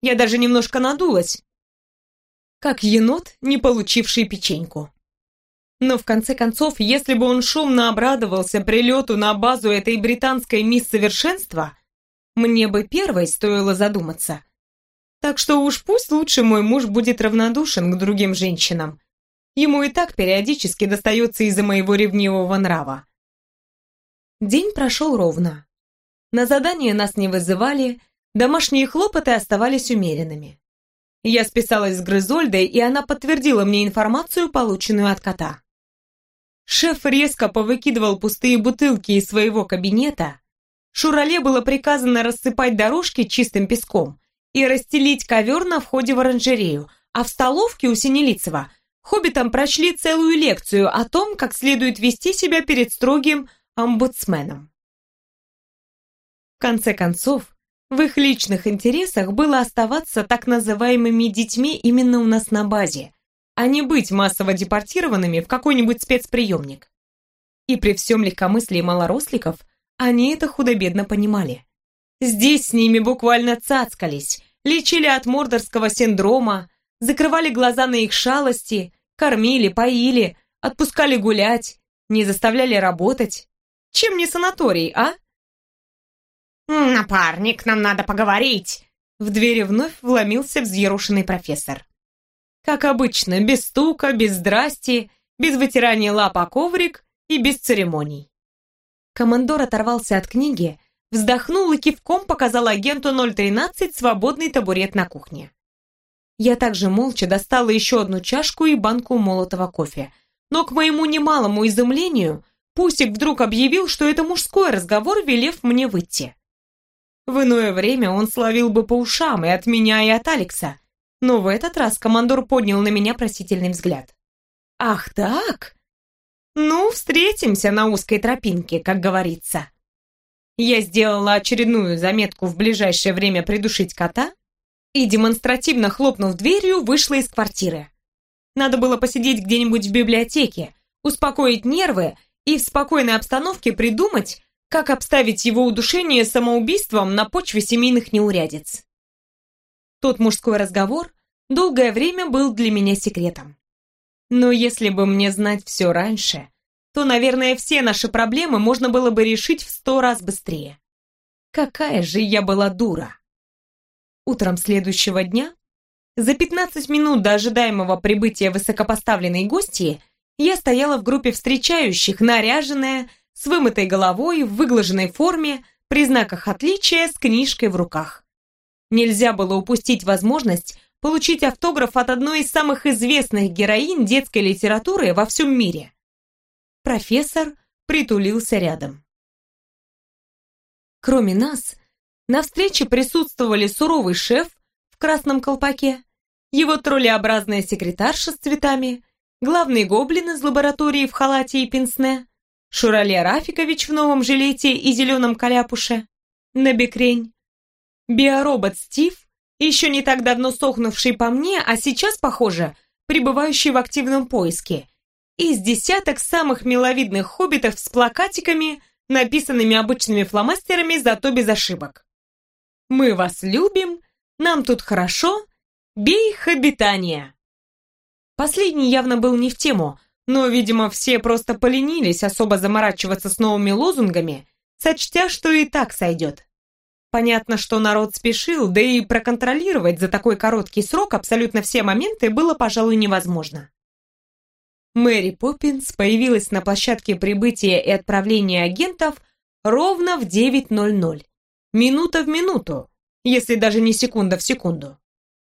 Я даже немножко надулась, как енот, не получивший печеньку. Но в конце концов, если бы он шумно обрадовался прилету на базу этой британской мисс Совершенства, мне бы первой стоило задуматься. Так что уж пусть лучше мой муж будет равнодушен к другим женщинам. Ему и так периодически достается из-за моего ревнивого нрава. День прошел ровно. На задание нас не вызывали, домашние хлопоты оставались умеренными. Я списалась с Грызольдой, и она подтвердила мне информацию, полученную от кота. Шеф резко повыкидывал пустые бутылки из своего кабинета, Шурале было приказано рассыпать дорожки чистым песком и расстелить ковер на входе в оранжерею, а в столовке у Синелицева хоббитам прочли целую лекцию о том, как следует вести себя перед строгим омбудсменом. В конце концов, в их личных интересах было оставаться так называемыми детьми именно у нас на базе, а не быть массово депортированными в какой-нибудь спецприемник. И при всем легкомыслии малоросликов они это худо-бедно понимали. Здесь с ними буквально цацкались, лечили от мордорского синдрома, закрывали глаза на их шалости, кормили, поили, отпускали гулять, не заставляли работать. Чем не санаторий, а? «Напарник, нам надо поговорить!» В двери вновь вломился взъерошенный профессор. Как обычно, без стука, без здрасти, без вытирания лап о коврик и без церемоний. Командор оторвался от книги, вздохнул и кивком показал агенту 013 свободный табурет на кухне. Я также молча достала еще одну чашку и банку молотого кофе, но к моему немалому изумлению Пусик вдруг объявил, что это мужской разговор, велев мне выйти. В иное время он словил бы по ушам и от меня, и от Алекса, но в этот раз командор поднял на меня просительный взгляд. «Ах так? Ну, встретимся на узкой тропинке, как говорится». Я сделала очередную заметку в ближайшее время придушить кота и, демонстративно хлопнув дверью, вышла из квартиры. Надо было посидеть где-нибудь в библиотеке, успокоить нервы и в спокойной обстановке придумать, как обставить его удушение самоубийством на почве семейных неурядиц. Тот мужской разговор долгое время был для меня секретом. Но если бы мне знать все раньше, то, наверное, все наши проблемы можно было бы решить в 100 раз быстрее. Какая же я была дура! Утром следующего дня, за 15 минут до ожидаемого прибытия высокопоставленной гостьи, я стояла в группе встречающих, наряженная, с вымытой головой, в выглаженной форме, при знаках отличия, с книжкой в руках. Нельзя было упустить возможность получить автограф от одной из самых известных героинь детской литературы во всем мире. Профессор притулился рядом. Кроме нас, на встрече присутствовали суровый шеф в красном колпаке, его троллеобразная секретарша с цветами, главный гоблин из лаборатории в халате и пенсне, Шурале Рафикович в новом жилете и зеленом каляпуше, набекрень, биоробот Стив, еще не так давно сохнувший по мне, а сейчас, похоже, пребывающий в активном поиске, и с десяток самых миловидных хоббитов с плакатиками, написанными обычными фломастерами, зато без ошибок. «Мы вас любим, нам тут хорошо, бей хоббитания!» Последний явно был не в тему, но, видимо, все просто поленились особо заморачиваться с новыми лозунгами, сочтя, что и так сойдет. Понятно, что народ спешил, да и проконтролировать за такой короткий срок абсолютно все моменты было, пожалуй, невозможно. Мэри Поппинс появилась на площадке прибытия и отправления агентов ровно в 9:00. Минута в минуту, если даже не секунда в секунду.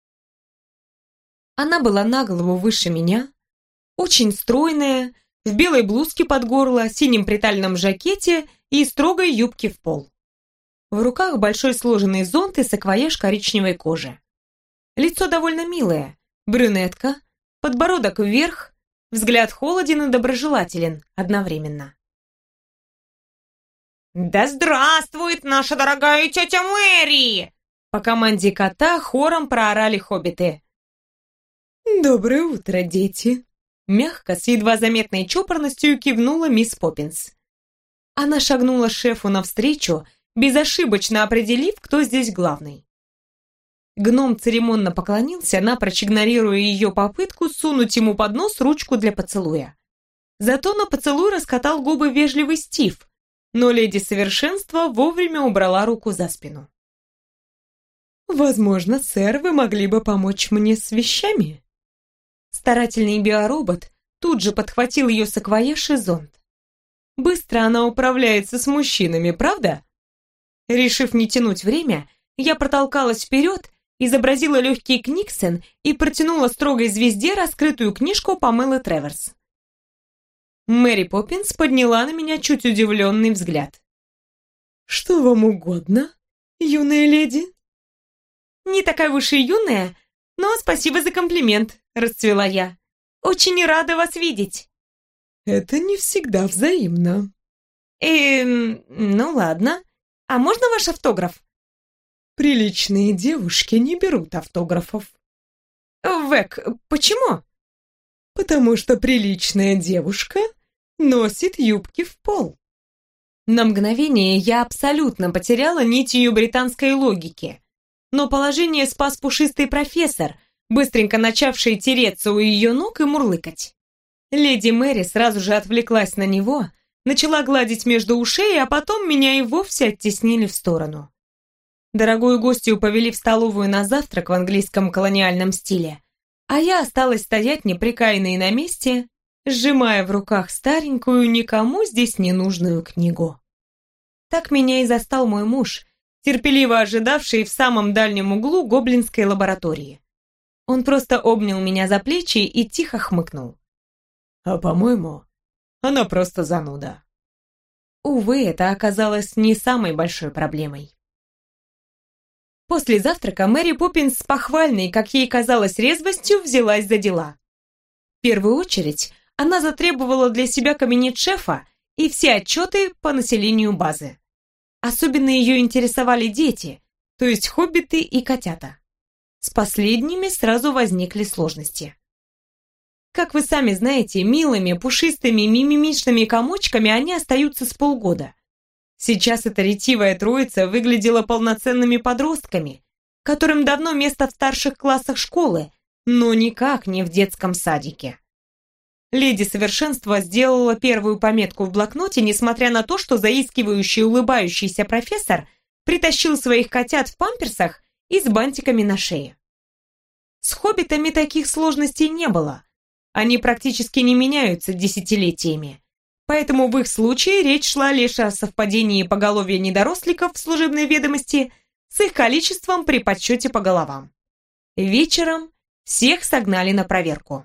Она была на голову выше меня, очень стройная, в белой блузке под горло, синем притальном жакете и строгой юбке в пол. В руках большой сложенный зонт и саквояж коричневой кожи. Лицо довольно милое, брюнетка, подбородок вверх, взгляд холоден и доброжелателен одновременно. «Да здравствует наша дорогая тетя Мэри!» По команде кота хором проорали хоббиты. «Доброе утро, дети!» Мягко, с едва заметной чопорностью кивнула мисс Поппинс. Она шагнула шефу навстречу, безошибочно определив, кто здесь главный. Гном церемонно поклонился, напрочь игнорируя ее попытку сунуть ему под нос ручку для поцелуя. Зато на поцелуй раскатал губы вежливый Стив, но леди совершенства вовремя убрала руку за спину. «Возможно, сэр, вы могли бы помочь мне с вещами?» Старательный биоробот тут же подхватил ее саквояж и зонт. «Быстро она управляется с мужчинами, правда?» Решив не тянуть время, я протолкалась вперед, изобразила легкий книксон и протянула строгой звезде раскрытую книжку Памелы Треверс. Мэри Поппинс подняла на меня чуть удивленный взгляд. «Что вам угодно, юная леди?» «Не такая уж и юная, но спасибо за комплимент», — расцвела я. «Очень рада вас видеть». «Это не всегда взаимно». Ну ладно. А можно ваш автограф?» «Приличные девушки не берут автографов». «Вэк, почему?» «Потому что приличная девушка носит юбки в пол». На мгновение я абсолютно потеряла нить ее британской логики. Но положение спас пушистый профессор, быстренько начавший тереться у ее ног и мурлыкать. Леди Мэри сразу же отвлеклась на него, начала гладить между ушей, а потом меня и вовсе оттеснили в сторону. Дорогую гостью повели в столовую на завтрак в английском колониальном стиле, а я осталась стоять непрекаянной на месте, сжимая в руках старенькую, никому здесь не нужную книгу. Так меня и застал мой муж, терпеливо ожидавший в самом дальнем углу гоблинской лаборатории. Он просто обнял меня за плечи и тихо хмыкнул. «А по-моему, она просто зануда». Увы, это оказалось не самой большой проблемой. После завтрака Мэри Поппинс с похвальной, как ей казалось, резвостью взялась за дела. В первую очередь, она затребовала для себя кабинет шефа и все отчеты по населению базы. Особенно ее интересовали дети, то есть хоббиты и котята. С последними сразу возникли сложности. Как вы сами знаете, милыми, пушистыми, мимимишными комочками они остаются с полгода. Сейчас эта ретивая троица выглядела полноценными подростками, которым давно место в старших классах школы, но никак не в детском садике. Леди Совершенства сделала первую пометку в блокноте, несмотря на то, что заискивающий улыбающийся профессор притащил своих котят в памперсах и с бантиками на шее. С хоббитами таких сложностей не было. Они практически не меняются десятилетиями. Поэтому в их случае речь шла лишь о совпадении поголовья недоросликов в служебной ведомости с их количеством при подсчете по головам. Вечером всех согнали на проверку.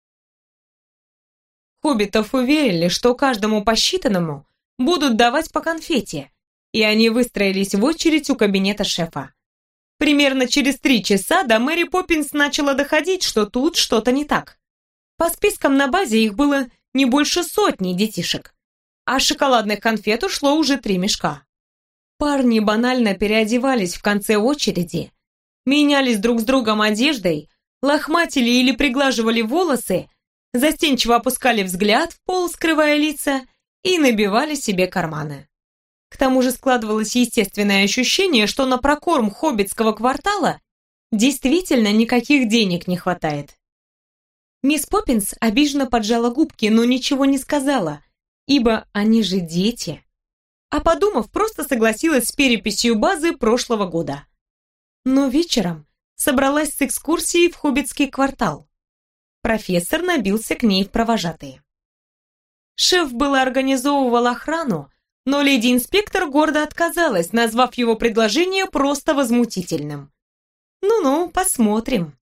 Хоббитов уверили, что каждому посчитанному будут давать по конфете, и они выстроились в очередь у кабинета шефа. Примерно через 3 часа до Мэри Поппинс начало доходить, что тут что-то не так. По спискам на базе их было не больше 100 детишек, а шоколадных конфет ушло уже 3 мешка. Парни банально переодевались в конце очереди, менялись друг с другом одеждой, лохматили или приглаживали волосы, застенчиво опускали взгляд в пол, скрывая лица, и набивали себе карманы. К тому же складывалось естественное ощущение, что на прокорм хоббитского квартала действительно никаких денег не хватает. Мисс Поппинс обиженно поджала губки, но ничего не сказала, ибо они же дети. А подумав, просто согласилась с переписью базы прошлого года. Но вечером собралась с экскурсией в хоббитский квартал. Профессор набился к ней в провожатые. Шеф было организовывал охрану, но леди-инспектор гордо отказалась, назвав его предложение просто возмутительным. Ну-ну, посмотрим.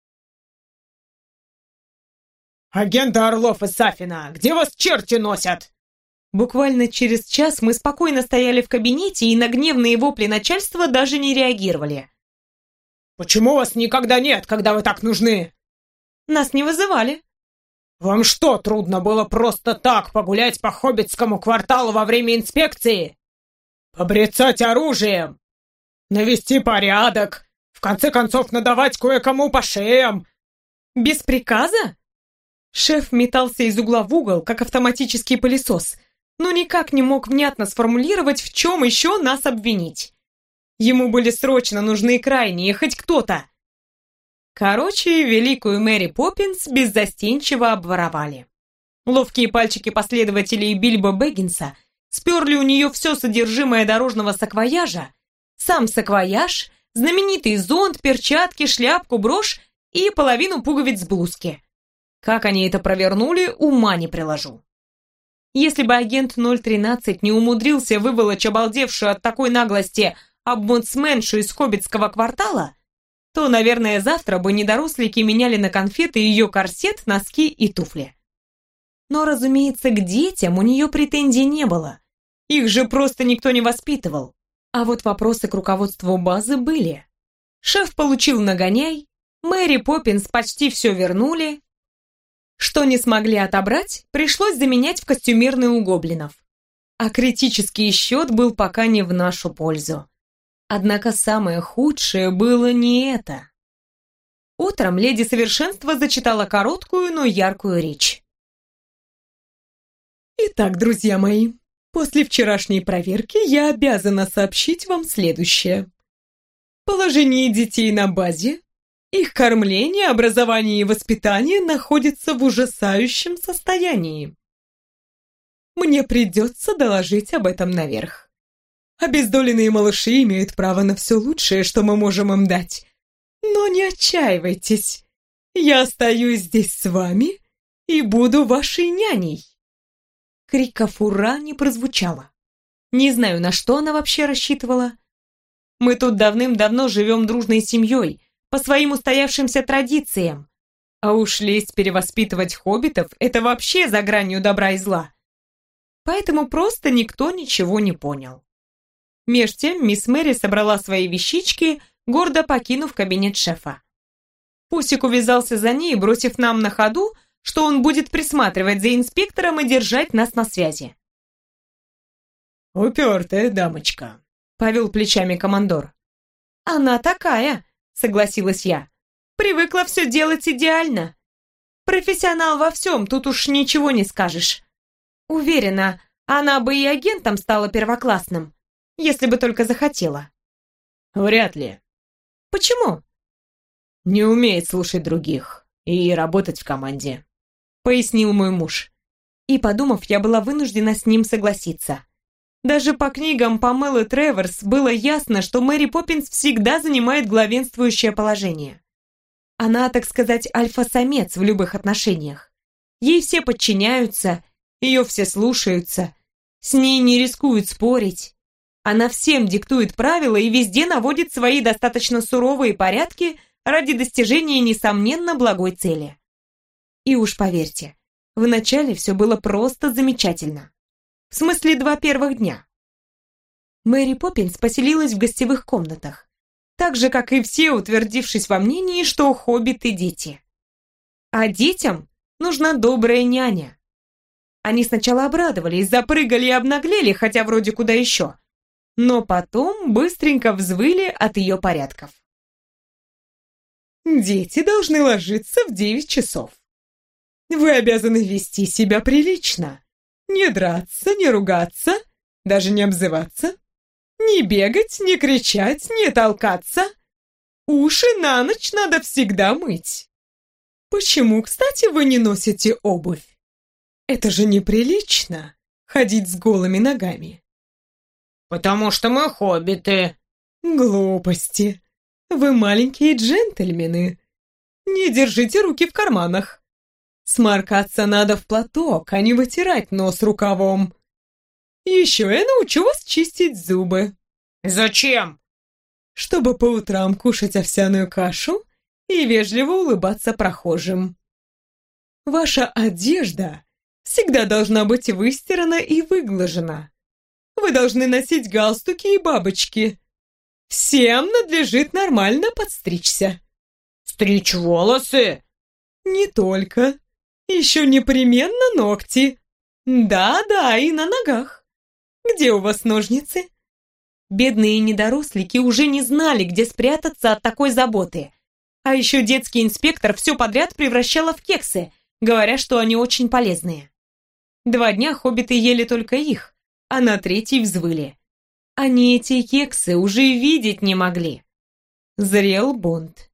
«Агенты Орлов и Сафина, где вас черти носят?» Буквально через час мы спокойно стояли в кабинете и на гневные вопли начальства даже не реагировали. «Почему вас никогда нет, когда вы так нужны?» Нас не вызывали. «Вам что, трудно было просто так погулять по хоббитскому кварталу во время инспекции? Побрецать оружием? Навести порядок? В конце концов, надавать кое-кому по шеям?» «Без приказа?» Шеф метался из угла в угол, как автоматический пылесос, но никак не мог внятно сформулировать, в чем еще нас обвинить. Ему были срочно нужны крайние, хоть кто-то. Короче, великую Мэри Поппинс беззастенчиво обворовали. Ловкие пальчики последователей Бильбо Бэггинса сперли у нее все содержимое дорожного саквояжа, сам саквояж, знаменитый зонт, перчатки, шляпку, брошь и половину пуговиц блузки. Как они это провернули, ума не приложу. Если бы агент 013 не умудрился выволочь обалдевшую от такой наглости обмундсменшу из хоббитского квартала, то, наверное, завтра бы недорослики меняли на конфеты ее корсет, носки и туфли. Но, разумеется, к детям у нее претензий не было. Их же просто никто не воспитывал. А вот вопросы к руководству базы были. Шеф получил нагоняй, Мэри Поппинс почти все вернули. Что не смогли отобрать, пришлось заменять в костюмерной у гоблинов. А критический счет был пока не в нашу пользу. Однако самое худшее было не это. Утром леди Совершенство зачитала короткую, но яркую речь. «Итак, друзья мои, после вчерашней проверки я обязана сообщить вам следующее. Положение детей на базе, их кормление, образование и воспитание находятся в ужасающем состоянии. Мне придется доложить об этом наверх. Обездоленные малыши имеют право на все лучшее, что мы можем им дать. Но не отчаивайтесь. Я остаюсь здесь с вами и буду вашей няней». Криков «Ура!» не прозвучало. Не знаю, на что она вообще рассчитывала. Мы тут давным-давно живем дружной семьей, по своим устоявшимся традициям. А уж лезть перевоспитывать хоббитов – это вообще за гранью добра и зла. Поэтому просто никто ничего не понял. Меж тем мисс Мэри собрала свои вещички, гордо покинув кабинет шефа. Пусик увязался за ней, бросив нам на ходу, что он будет присматривать за инспектором и держать нас на связи. «Упертая дамочка», — повел плечами командор. «Она такая», — согласилась я. «Привыкла все делать идеально. Профессионал во всем, тут уж ничего не скажешь. Уверена, она бы и агентом стала первоклассным, если бы только захотела». «Вряд ли». «Почему?» «Не умеет слушать других и работать в команде», — пояснил мой муж. И, подумав, я была вынуждена с ним согласиться. Даже по книгам Памелы Треворс было ясно, что Мэри Поппинс всегда занимает главенствующее положение. Она, так сказать, альфа-самец в любых отношениях. Ей все подчиняются, ее все слушаются, с ней не рискуют спорить. Она всем диктует правила и везде наводит свои достаточно суровые порядки ради достижения, несомненно, благой цели. И уж поверьте, вначале все было просто замечательно. В смысле, 2 первых дня. Мэри Поппинс поселилась в гостевых комнатах, так же, как и все, утвердившись во мнении, что хоббиты дети. А детям нужна добрая няня. Они сначала обрадовались, запрыгали и обнаглели, хотя вроде куда еще, но потом быстренько взвыли от ее порядков. «Дети должны ложиться в 9 часов. Вы обязаны вести себя прилично. Не драться, не ругаться, даже не обзываться, не бегать, не кричать, не толкаться. Уши на ночь надо всегда мыть. Почему, кстати, вы не носите обувь? Это же неприлично, ходить с голыми ногами». «Потому что мы хоббиты». «Глупости. Вы маленькие джентльмены. Не держите руки в карманах. Сморкаться надо в платок, а не вытирать нос рукавом. Еще я научу вас чистить зубы». «Зачем?» «Чтобы по утрам кушать овсяную кашу и вежливо улыбаться прохожим. Ваша одежда всегда должна быть выстирана и выглажена. Вы должны носить галстуки и бабочки. Всем надлежит нормально подстричься». «Стричь волосы?» «Не только. Еще непременно ногти. Да-да, и на ногах. Где у вас ножницы?» Бедные недорослики уже не знали, где спрятаться от такой заботы. А еще детский инспектор все подряд превращала в кексы, говоря, что они очень полезные. 2 дня хоббиты ели только их, а на 3-й взвыли. Они эти кексы уже видеть не могли. Зрел бунт.